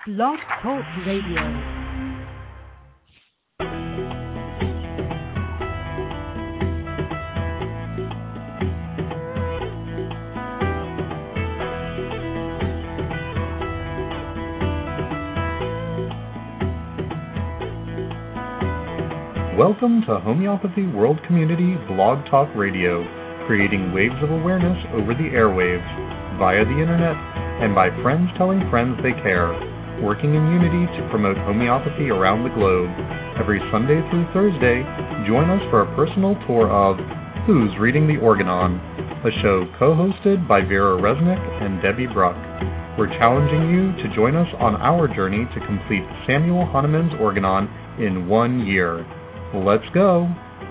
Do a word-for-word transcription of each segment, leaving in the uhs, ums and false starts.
Blog Talk Radio. Welcome to Homeopathy World Community Blog Talk Radio, creating waves of awareness over the airwaves, via the internet, and by friends telling friends they care, working in unity to promote homeopathy around the globe. Every Sunday through Thursday, join us for a personal tour of Who's Reading the Organon, a show co-hosted by Vera Resnick and Debbie Bruck. We're challenging you to join us on our journey to complete Samuel Hahnemann's Organon in one year. Let's go.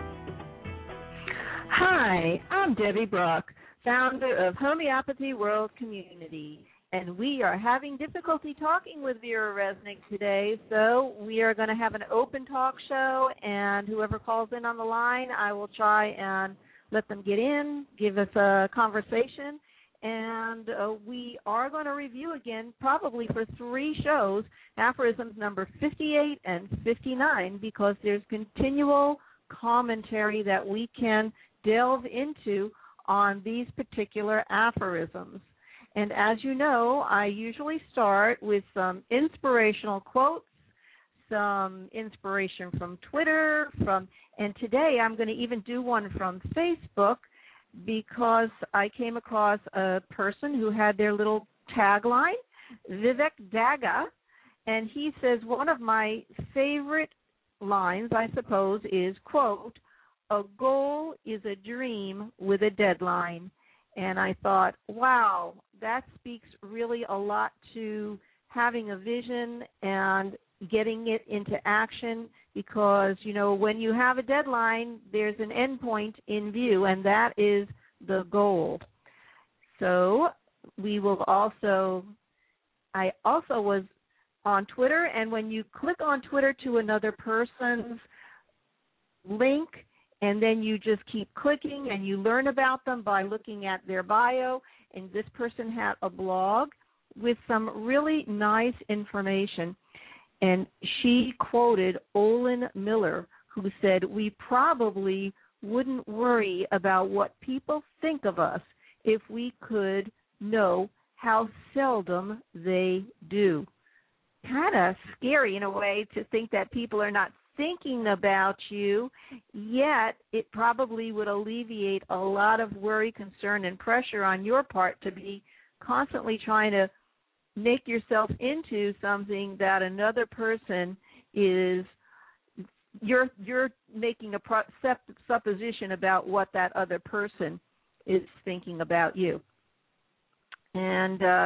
Hi, I'm Debbie Bruck, founder of Homeopathy World Community, and we are having difficulty talking with Vera Resnick today, so we are going to have an open talk show, and whoever calls in on the line, I will try and let them get in, give us a conversation, and uh, we are going to review again, probably for three shows, aphorisms number fifty-eight and fifty-nine, because there's continual commentary that we can delve into on these particular aphorisms. And as you know, I usually start with some inspirational quotes, some inspiration from Twitter, from, and today I'm going to even do one from Facebook, because I came across a person who had their little tagline, Vivek Daga, and he says one of my favorite lines, I suppose, is, quote, "A goal is a dream with a deadline." And I thought, wow, that speaks really a lot to having a vision and getting it into action, because, you know, when you have a deadline, there's an end point in view, and that is the goal. So we will also, I also was on Twitter, and when you click on Twitter to another person's link, and then you just keep clicking and you learn about them by looking at their bio, and this person had a blog with some really nice information. And she quoted Olin Miller, who said, "We probably wouldn't worry about what people think of us if we could know how seldom they do." Kind of scary in a way to think that people are not thinking about you, yet it probably would alleviate a lot of worry, concern, and pressure on your part to be constantly trying to make yourself into something that another person is, you're you're making a pro- supposition about what that other person is thinking about you. And uh,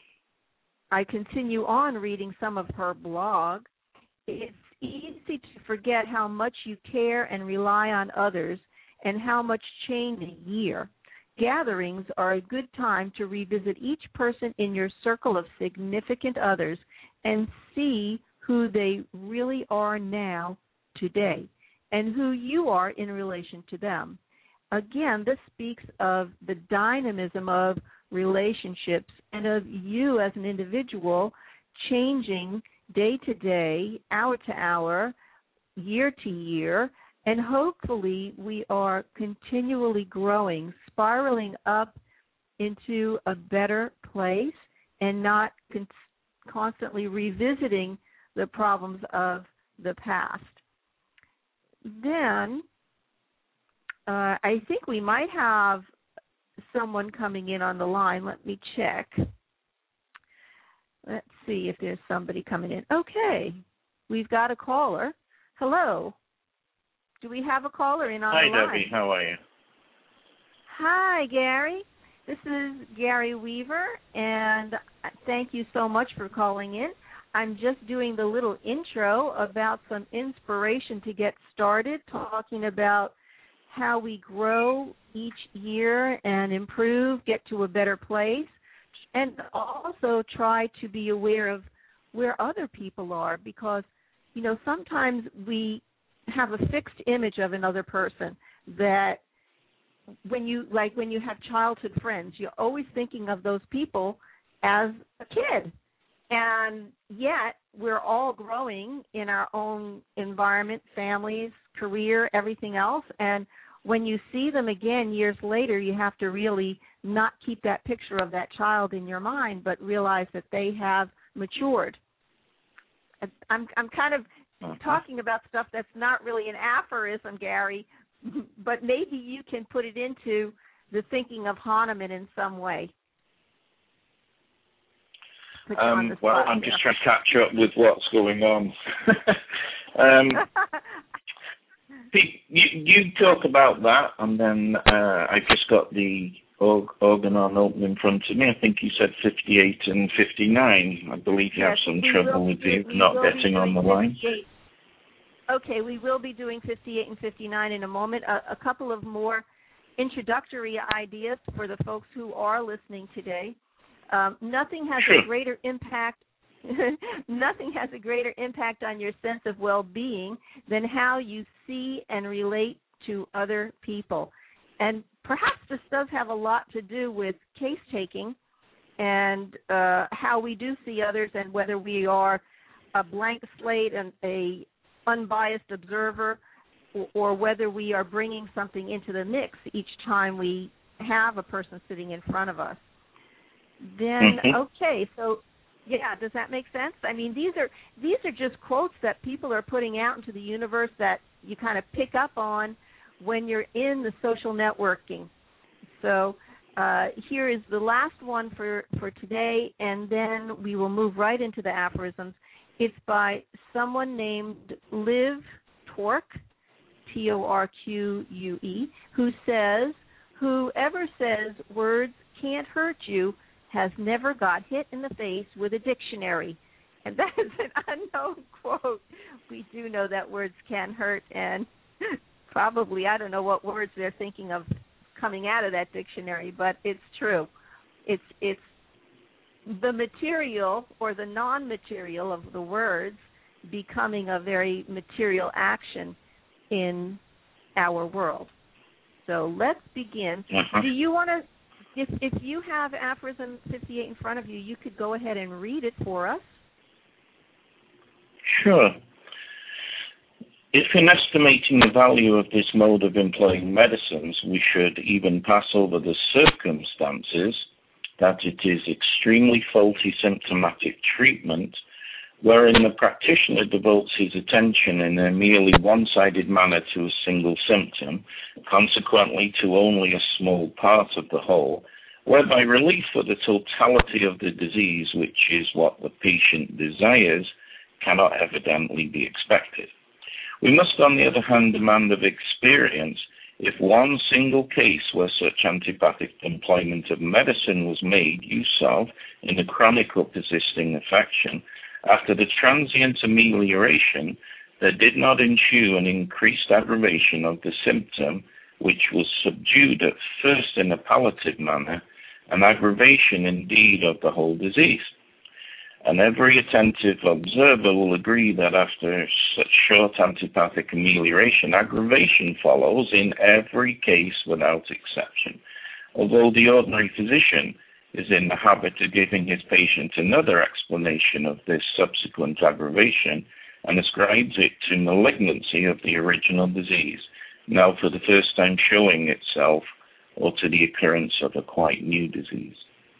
I continue on reading some of her blog. It's easy to forget how much you care and rely on others and how much change in a year. Gatherings are a good time to revisit each person in your circle of significant others and see who they really are now, today, and who you are in relation to them. Again, this speaks of the dynamism of relationships and of you as an individual changing day to day, hour to hour, year to year, and hopefully we are continually growing, spiraling up into a better place and not con- constantly revisiting the problems of the past. Then uh, I think we might have someone coming in on the line. Let me check. Let's see if there's somebody coming in. Okay, we've got a caller. Hello. Do we have a caller in on Hi, the line? Hi, Debbie. How are you? Hi, Gary. This is Gary Weaver, and thank you so much for calling in. I'm just doing the little intro about some inspiration to get started, talking about how we grow each year and improve, get to a better place, and also try to be aware of where other people are, because, you know, sometimes we have a fixed image of another person that when you, like when you have childhood friends, you're always thinking of those people as a kid. And yet we're all growing in our own environment, families, career, everything else. And when you see them again years later, you have to really not keep that picture of that child in your mind, but realize that they have matured. I'm I'm kind of uh-huh. talking about stuff that's not really an aphorism, Gary, but maybe you can put it into the thinking of Hahnemann in some way. Um, well, I'm here. just trying to catch up with what's going on. um, Pete, you, you talk about that, and then uh, I've just got the Organon open in front of me. I think you said fifty-eight and fifty-nine. I believe you yes, have some trouble with you not getting on the line. Okay, we will be doing fifty-eight and fifty-nine in a moment. A, a couple of more introductory ideas for the folks who are listening today. Um, nothing has sure. a greater impact. Nothing has a greater impact on your sense of well-being than how you see and relate to other people. And perhaps this does have a lot to do with case-taking and uh, how we do see others, and whether we are a blank slate and a unbiased observer, or, or whether we are bringing something into the mix each time we have a person sitting in front of us. Then, mm-hmm. okay, so, yeah, does that make sense? I mean, these are these are just quotes that people are putting out into the universe that you kind of pick up on when you're in the social networking. So uh, here is the last one for, for today, and then we will move right into the aphorisms. It's by someone named Liv Torque, T O R Q U E, who says, "Whoever says words can't hurt you has never got hit in the face with a dictionary." And that is an unknown quote. We do know that words can hurt, and probably, I don't know what words they're thinking of coming out of that dictionary, but it's true. It's it's the material or the non-material of the words becoming a very material action in our world. So let's begin. Uh-huh. Do you want to, if, if you have aphorism fifty-eight in front of you, you could go ahead and read it for us. Sure. If in estimating the value of this mode of employing medicines, we should even pass over the circumstances that it is extremely faulty symptomatic treatment, wherein the practitioner devotes his attention in a merely one-sided manner to a single symptom, consequently to only a small part of the whole, whereby relief for the totality of the disease, which is what the patient desires, cannot evidently be expected. We must, on the other hand, demand of experience if one single case where such antipathic employment of medicine was made use of in a chronic or persisting affection, after the transient amelioration, there did not ensue an increased aggravation of the symptom, which was subdued at first in a palliative manner, an aggravation indeed of the whole disease. And every attentive observer will agree that after such short antipathic amelioration, aggravation follows in every case without exception, although the ordinary physician is in the habit of giving his patient another explanation of this subsequent aggravation and ascribes it to malignancy of the original disease, now for the first time showing itself, or to the occurrence of a quite new disease.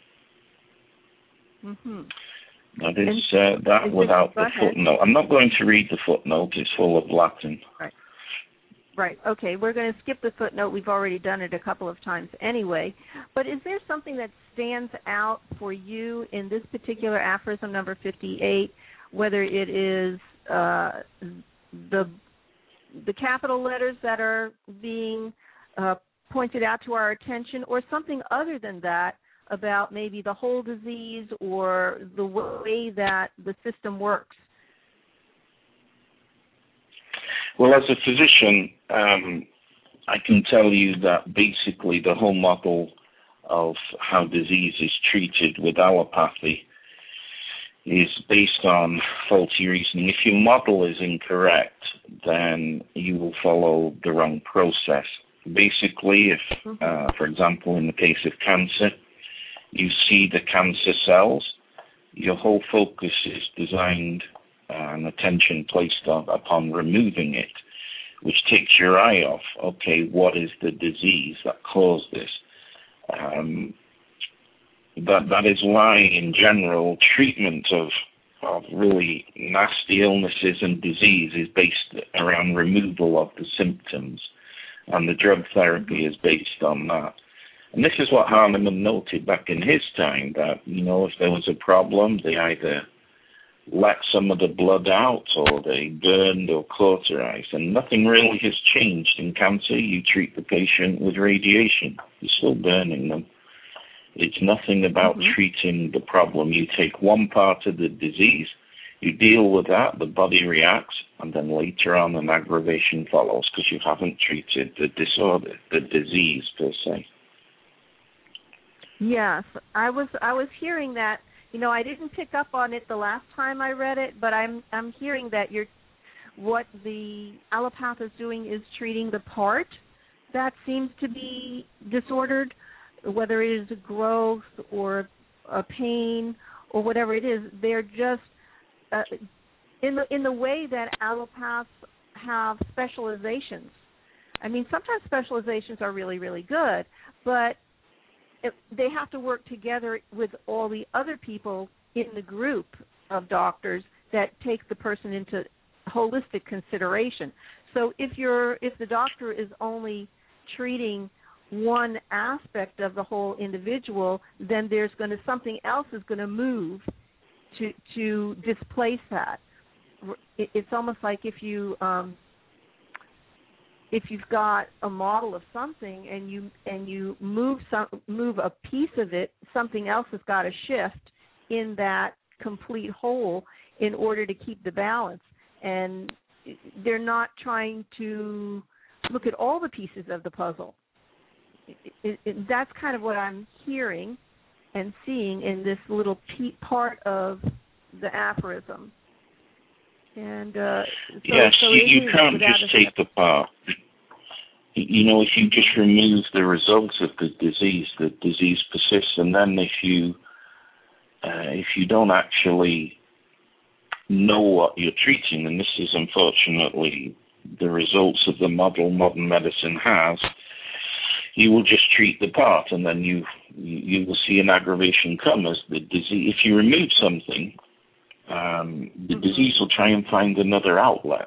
Mm-hmm. That is uh, that is without the footnote. I'm not going to read the footnote. It's full of Latin. Right. Right. Okay. We're going to skip the footnote. We've already done it a couple of times anyway. But is there something that stands out for you in this particular aphorism number fifty-eight, whether it is uh, the the capital letters that are being uh, pointed out to our attention, or something other than that, about maybe the whole disease or the way that the system works? Well, as a physician, um, I can tell you that basically the whole model of how disease is treated with allopathy is based on faulty reasoning. If your model is incorrect, then you will follow the wrong process. Basically, if, uh, for example, in the case of cancer, you see the cancer cells, your whole focus is designed uh, and attention placed on, upon removing it, which takes your eye off, okay, what is the disease that caused this? Um, that that is why, in general, treatment of, of really nasty illnesses and disease is based around removal of the symptoms, and the drug therapy is based on that. And this is what Hahnemann noted back in his time, that, you know, if there was a problem, they either let some of the blood out or they burned or cauterized, and nothing really has changed in cancer. You treat the patient with radiation. You're still burning them. It's nothing about mm-hmm. treating the problem. You take one part of the disease, you deal with that, the body reacts, and then later on an aggravation follows because you haven't treated the disorder, the disease per se. Yes, I was I was hearing that. You know, I didn't pick up on it the last time I read it, but I'm I'm hearing that you're what the allopath is doing is treating the part that seems to be disordered, whether it is a growth or a pain or whatever it is. They're just uh, in the in the way that allopaths have specializations. I mean, sometimes specializations are really, really good, but It, they have to work together with all the other people in the group of doctors that take the person into holistic consideration. So if you're if the doctor is only treating one aspect of the whole individual, then there's going to something else is going to move to to displace that. It, it's almost like if you um, if you've got a model of something and you and you move some move a piece of it, something else has got to shift in that complete whole in order to keep the balance. And they're not trying to look at all the pieces of the puzzle. It, it, it, that's kind of what I'm hearing and seeing in this little pe- part of the aphorism. And uh, so, yes, so you, you can't just take the part. You know, if you just remove the results of the disease, the disease persists, and then if you uh, if you don't actually know what you're treating, and this is unfortunately the results of the model modern medicine has, you will just treat the part, and then you you will see an aggravation come as the disease. If you remove something, um, the mm-hmm. disease will try and find another outlet,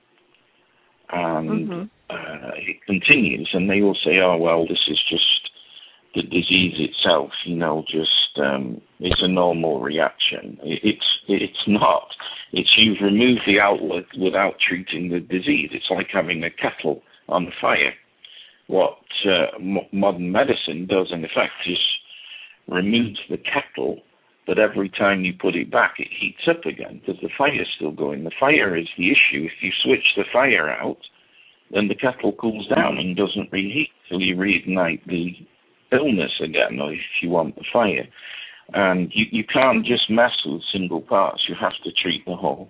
and mm-hmm. uh, it continues. And they will say, "Oh well, this is just the disease itself. You know, just um, it's a normal reaction." It, it's it's not. It's you've removed the outlet without treating the disease. It's like having a kettle on fire. What uh, m- modern medicine does, in effect, is removes the kettle, but every time you put it back, it heats up again because the fire's still going. The fire is the issue. If you switch the fire out, then the kettle cools down and doesn't reheat, so you reignite the illness again, or if you want the fire. And you, you can't just mess with single parts. You have to treat the whole.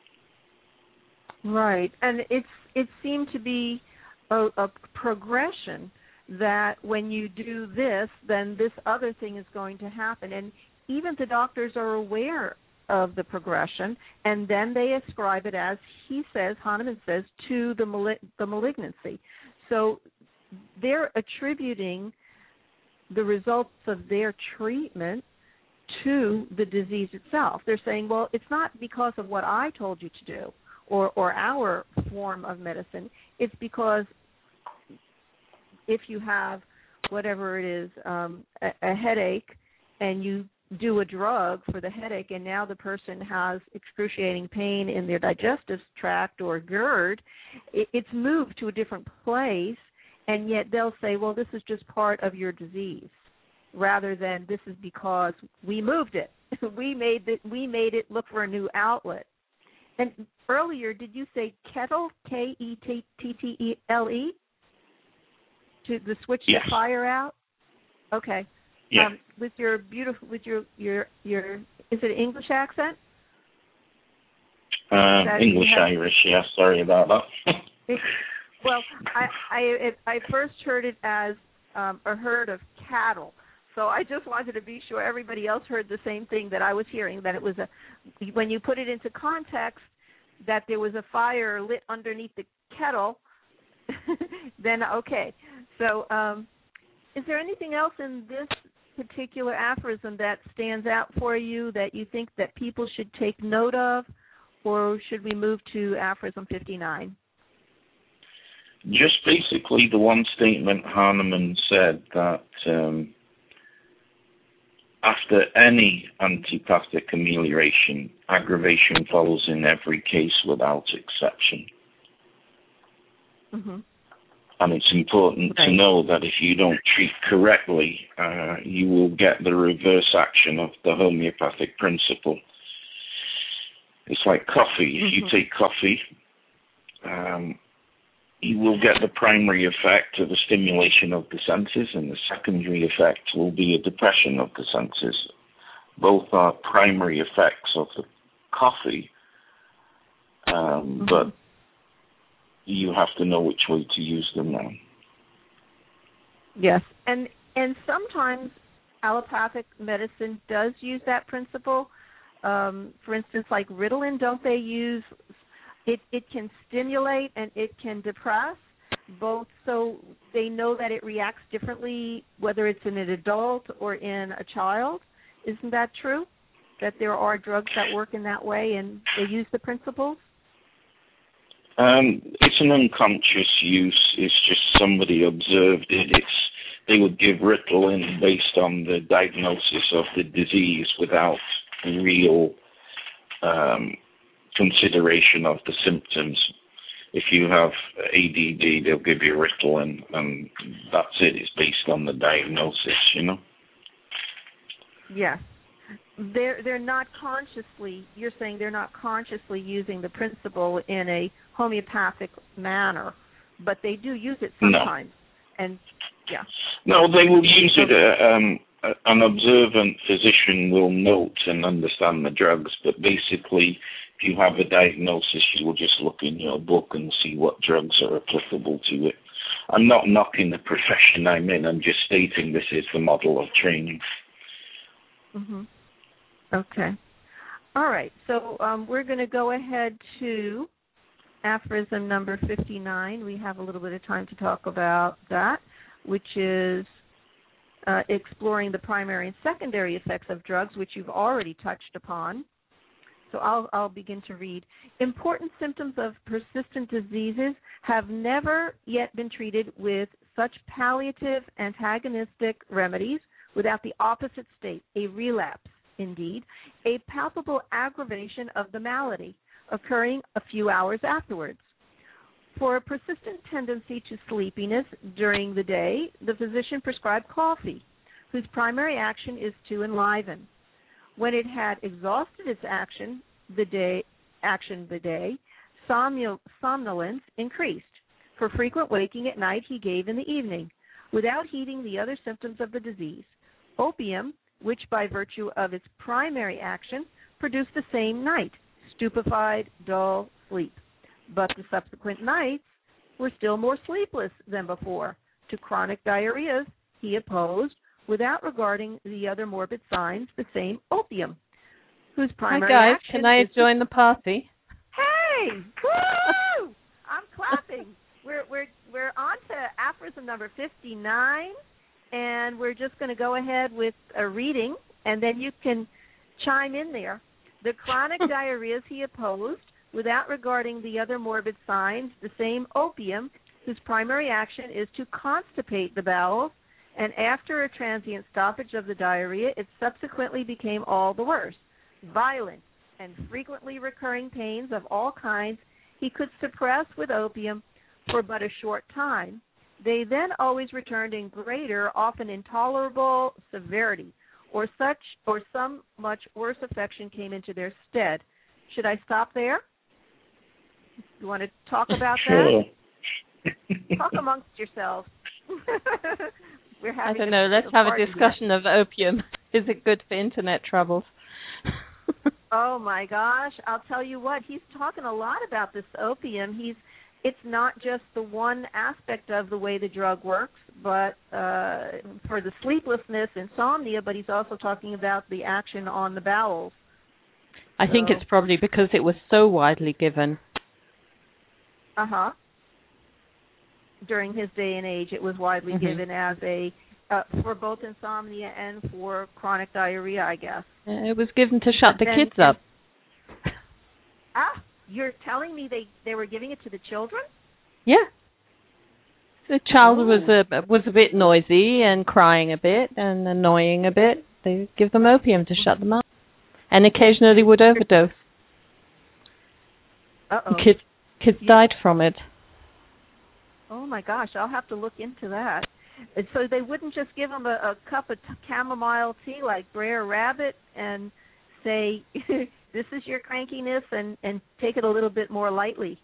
Right, and it's it seemed to be A, a progression that when you do this, then this other thing is going to happen. And even the doctors are aware of the progression, and then they ascribe it, as he says, Hahnemann says, to the, mali- the malignancy. So they're attributing the results of their treatment to the disease itself. They're saying, well, it's not because of what I told you to do or, or our form of medicine. It's because if you have whatever it is, um, a, a headache, and you do a drug for the headache, and now the person has excruciating pain in their digestive tract or GERD, it, it's moved to a different place, and yet they'll say, well, this is just part of your disease, rather than this is because we moved it. we made it, we made it look for a new outlet. And earlier, did you say kettle, K E T T T E L E? To the switch yes. the fire out? Okay. Yeah. Um, with your beautiful, with your, your, your, is it an English accent? Uh, English Irish, yeah, sorry about that. Well, I, I, I first heard it as um, a herd of cattle. So I just wanted to be sure everybody else heard the same thing that I was hearing, that it was a, when you put it into context, that there was a fire lit underneath the kettle, then okay. So um, is there anything else in this particular aphorism that stands out for you that you think that people should take note of, or should we move to aphorism fifty-nine? Just basically the one statement Hahnemann said that um, after any antipathic amelioration, aggravation follows in every case without exception. Mm-hmm. And it's important right. to know that if you don't treat correctly, uh, you will get the reverse action of the homeopathic principle. It's like coffee. If mm-hmm. you take coffee, um, you will get the primary effect of the stimulation of the senses, and the secondary effect will be a depression of the senses. Both are primary effects of the coffee, um, mm-hmm. but you have to know which way to use them now. Yes, and and sometimes allopathic medicine does use that principle. Um, for instance, like Ritalin, don't they use it? It can stimulate and it can depress both, so they know that it reacts differently whether it's in an adult or in a child. Isn't that true? That there are drugs that work in that way and they use the principles? Um, it's an unconscious use. It's just somebody observed it. It's they would give Ritalin based on the diagnosis of the disease without real um, consideration of the symptoms. If you have A D D, they'll give you Ritalin, and that's it. It's based on the diagnosis, you know? Yes. They're they're not consciously, you're saying they're not consciously using the principle in a homeopathic manner, but they do use it sometimes. No. And yeah. No, they will use it. Uh, um, an observant physician will note and understand the drugs, but basically, if you have a diagnosis, you will just look in your book and see what drugs are applicable to it. I'm not knocking the profession I'm in. I'm just stating this is the model of training. Mm-hmm. Okay. All right. So um, we're going to go ahead to aphorism number fifty-nine. We have a little bit of time to talk about that, which is uh, exploring the primary and secondary effects of drugs, which you've already touched upon. So I'll, I'll begin to read. Important symptoms of persistent diseases have never yet been treated with such palliative antagonistic remedies without the opposite state, a relapse. Indeed, a palpable aggravation of the malady, occurring a few hours afterwards. For a persistent tendency to sleepiness during the day, the physician prescribed coffee, whose primary action is to enliven. When it had exhausted its action the day, action the day, somnol- somnolence increased. For frequent waking at night, he gave in the evening, without heeding the other symptoms of the disease. Opium, which by virtue of its primary action produced the same night, stupefied, dull sleep. But the subsequent nights were still more sleepless than before. To chronic diarrheas he opposed, without regarding the other morbid signs, the same opium, whose primary Hi guys, action can I is join the party? Hey! Woo! I'm clapping. We're we're we're on to aphorism number fifty-nine. And we're just going to go ahead with a reading, and then you can chime in there. The chronic diarrheas he opposed, without regarding the other morbid signs, the same opium, whose primary action is to constipate the bowels, and after a transient stoppage of the diarrhea, it subsequently became all the worse. Violent and frequently recurring pains of all kinds he could suppress with opium for but a short time. They then always returned in greater, often intolerable severity, or such or some much worse affection came into their stead. Should I stop there? You want to talk about sure. that? Talk amongst yourselves. We're having I don't know. Let's have a discussion here. of opium. Is it good for internet troubles? Oh my gosh! I'll tell you what. He's talking a lot about this opium. He's it's not just the one aspect of the way the drug works, but uh, for the sleeplessness, insomnia, but he's also talking about the action on the bowels. I so, think it's probably because it was so widely given. Uh-huh. During his day and age, it was widely mm-hmm. given as a, uh, for both insomnia and for chronic diarrhea, I guess. It was given to shut the then, kids up. Ah, you're telling me they, they were giving it to the children? Yeah. The child oh. was a was a bit noisy and crying a bit and annoying a bit. They give them opium to shut them up, and occasionally would overdose. Uh-oh. Kids kids you, died from it. Oh my gosh, I'll have to look into that. And so they wouldn't just give them a, a cup of t- chamomile tea like Brer Rabbit and say, this is your crankiness, and, and take it a little bit more lightly.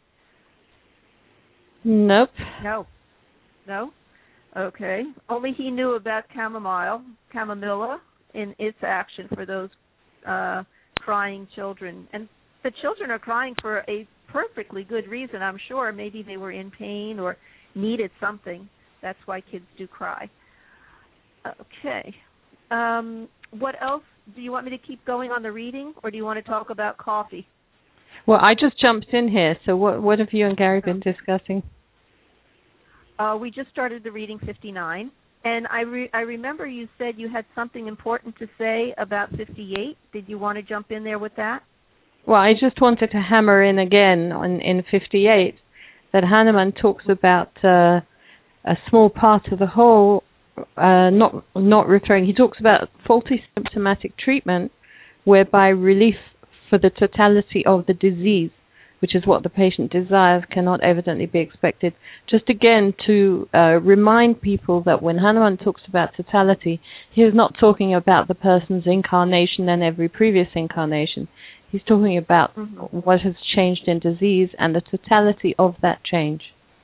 Nope. No. No? Okay. Only he knew about chamomile, chamomilla, in its action for those uh, crying children. And the children are crying for a perfectly good reason, I'm sure. Maybe they were in pain or needed something. That's why kids do cry. Okay. Um, what else? Do you want me to keep going on the reading, or do you want to talk about coffee? Well, I just jumped in here, so what, what have you and Gary been discussing? Uh, we just started the reading fifty-nine, and I, re- I remember you said you had something important to say about fifty-eight. Did you want to jump in there with that? Well, I just wanted to hammer in again on in fifty-eight that Hahnemann talks about uh, a small part of the whole, uh, not not referring. He talks about faulty symptomatic treatment, whereby relief for the totality of the disease, which is what the patient desires, cannot evidently be expected. Just again to uh, remind people that when Hahnemann talks about totality, he is not talking about the person's incarnation and every previous incarnation. He's talking about mm-hmm. what has changed in disease and the totality of that change.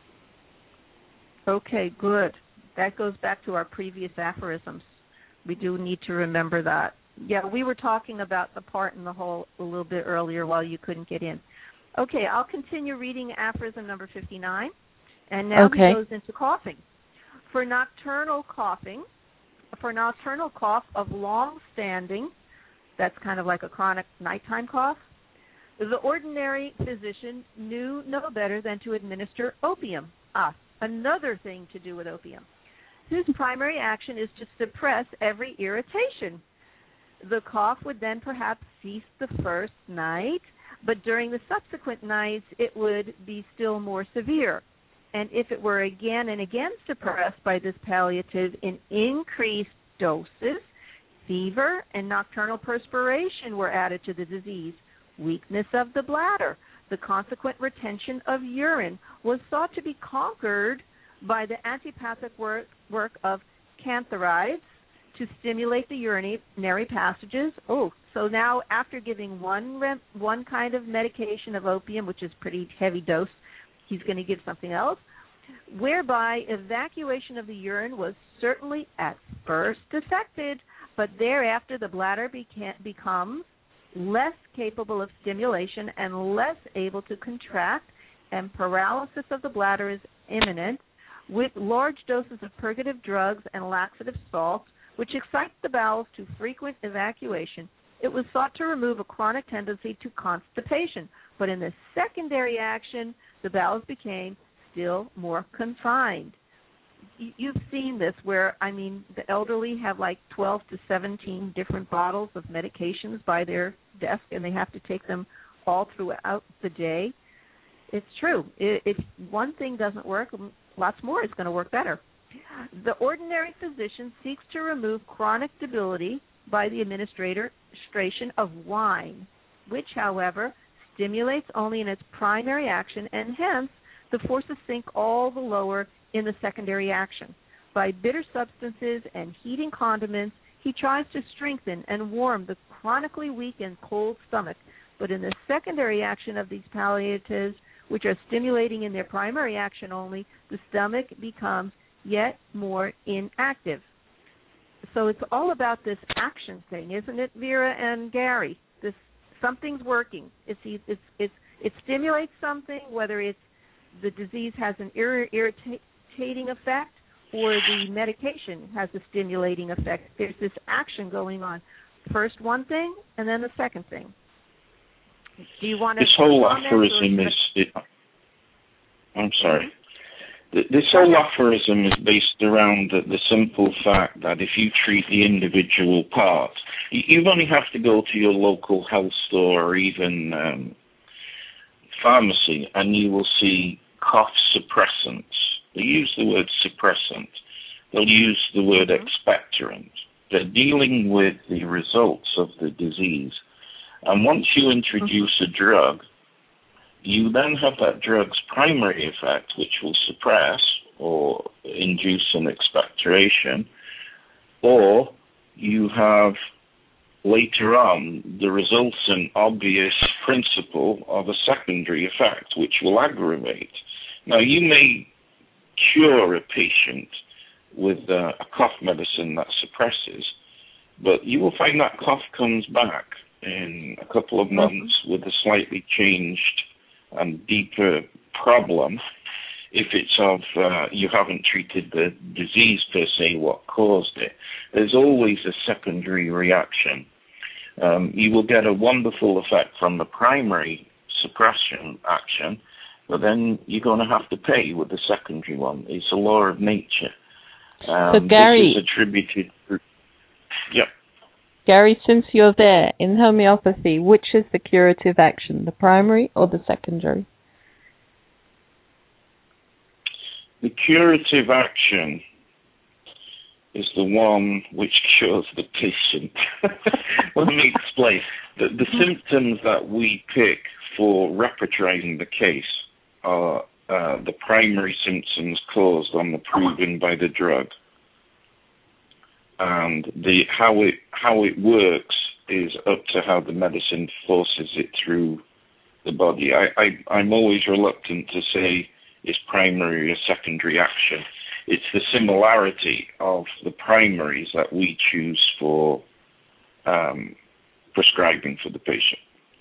Okay, good. That goes back to our previous aphorisms. We do need to remember that. Yeah, we were talking about the part in the whole a little bit earlier while you couldn't get in. Okay, I'll continue reading aphorism number fifty-nine, and now okay. he goes into coughing. For nocturnal coughing, for nocturnal cough of long standing, that's kind of like a chronic nighttime cough, the ordinary physician knew no better than to administer opium. Ah, another thing to do with opium, whose primary action is to suppress every irritation. The cough would then perhaps cease the first night, but during the subsequent nights it would be still more severe. And if it were again and again suppressed by this palliative in increased doses, fever and nocturnal perspiration were added to the disease. Weakness of the bladder, the consequent retention of urine, was thought to be conquered by the antipathic work, work of cantharides to stimulate the urinary passages. Oh, so now after giving one rem- one kind of medication of opium, which is pretty heavy dose, he's going to give something else, whereby evacuation of the urine was certainly at first effected, but thereafter the bladder beca- becomes less capable of stimulation and less able to contract, and paralysis of the bladder is imminent, with large doses of purgative drugs and laxative salts, which excite the bowels to frequent evacuation. It was thought to remove a chronic tendency to constipation, but in the secondary action, the bowels became still more confined. You've seen this where, I mean, the elderly have like twelve to seventeen different bottles of medications by their desk, and they have to take them all throughout the day. It's true. If one thing doesn't work, lots more is going to work better. The ordinary physician seeks to remove chronic debility by the administration of wine, which, however, stimulates only in its primary action, and hence the forces sink all the lower in the secondary action. By bitter substances and heating condiments, he tries to strengthen and warm the chronically weak and cold stomach, but in the secondary action of these palliatives, which are stimulating in their primary action only, the stomach becomes yet more inactive. So it's all about this action thing, isn't it, Vera and Gary? This something's working. It's it's it's it stimulates something, whether it's the disease has an ir- irritating effect or the medication has a stimulating effect. There's this action going on. First one thing and then the second thing. Do you want to... This whole aphorism is... It, I'm sorry. This whole aphorism is based around the, the simple fact that if you treat the individual part, you, you only have to go to your local health store or even um, pharmacy and you will see cough suppressants. They use the word suppressant. They'll use the word expectorant. They're dealing with the results of the disease. And once you introduce a drug, you then have that drug's primary effect, which will suppress or induce an expectoration, or you have later on the resultant obvious principle of a secondary effect, which will aggravate. Now, you may cure a patient with uh, a cough medicine that suppresses, but you will find that cough comes back in a couple of months with a slightly changed and deeper problem if it's of uh, you haven't treated the disease per se, what caused it. There's always a secondary reaction. Um, you will get a wonderful effect from the primary suppression action, but then you're going to have to pay with the secondary one. It's a law of nature. Um, so Gary, this is attributed to... Yep. Gary, since you're there, in homeopathy, which is the curative action, the primary or the secondary? The curative action is the one which cures the patient. Let me explain. The, the symptoms that we pick for repertorizing the case are uh, the primary symptoms caused on the proven by the drug. And the how it how it works is up to how the medicine forces it through the body. I, I I'm always reluctant to say is primary or secondary action. It's the similarity of the primaries that we choose for um, prescribing for the patient.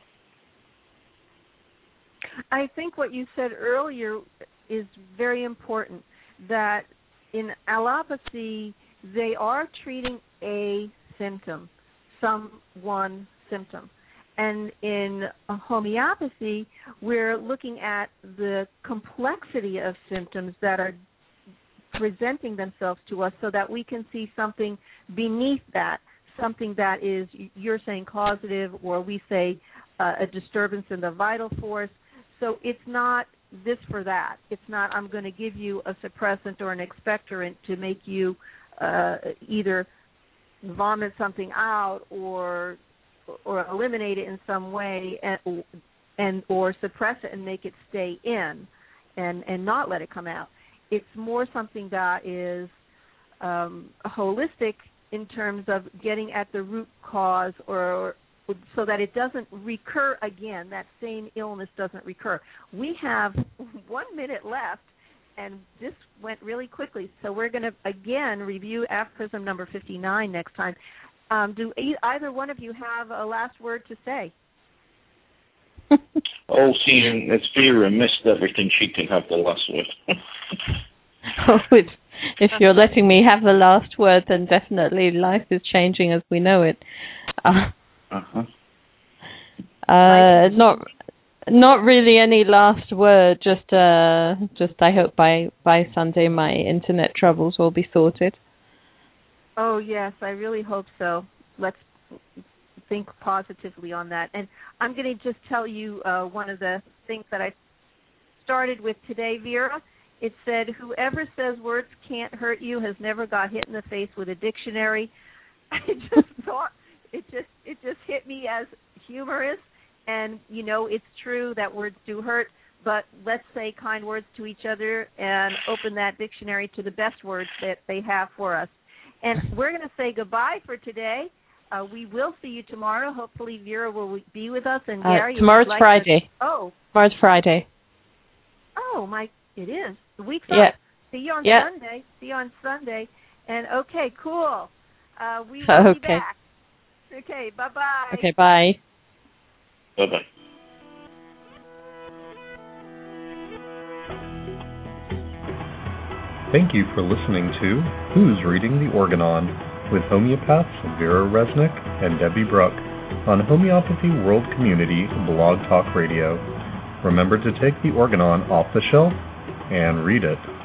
I think what you said earlier is very important, that in allopathy, they are treating a symptom, some one symptom. And in homeopathy, we're looking at the complexity of symptoms that are presenting themselves to us so that we can see something beneath that, something that is, you're saying causative, or we say uh, a disturbance in the vital force. So it's not this for that. It's not I'm going to give you a suppressant or an expectorant to make you uh, either vomit something out or or eliminate it in some way and, and or suppress it and make it stay in and, and not let it come out. It's more something that is um, holistic in terms of getting at the root cause, or so that it doesn't recur again, that same illness doesn't recur. We have one minute left, and this went really quickly, so we're going to, again, review aphorism number fifty-nine next time. Um, do e- either one of you have a last word to say? Oh, see, if Vera missed everything, she can have the last word. Oh, if, if you're letting me have the last word, then definitely life is changing as we know it. Uh, uh-huh. uh, not, not really any last word. Just, uh, just I hope by by Sunday my internet troubles will be sorted. Oh yes, I really hope so. Let's think positively on that. And I'm going to just tell you uh, one of the things that I started with today, Vera. It said, whoever says words can't hurt you has never got hit in the face with a dictionary. I just thought, it just it just hit me as humorous. And, you know, it's true that words do hurt, but let's say kind words to each other and open that dictionary to the best words that they have for us. And we're going to say goodbye for today. Uh, we will see you tomorrow. Hopefully Vera will be with us. And Gary, uh, tomorrow's like Friday. To, oh. Tomorrow's Friday. Oh, my, it is. The week's yeah. up. See you on yeah. Sunday. See you on Sunday. And, okay, cool. Uh, we will okay. be back. Okay, bye-bye. Okay, bye. Bye-bye. Thank you for listening to Who's Reading the Organon with homeopaths Vera Resnick and Debbie Brooke on Homeopathy World Community Blog Talk Radio. Remember to take the Organon off the shelf and read it.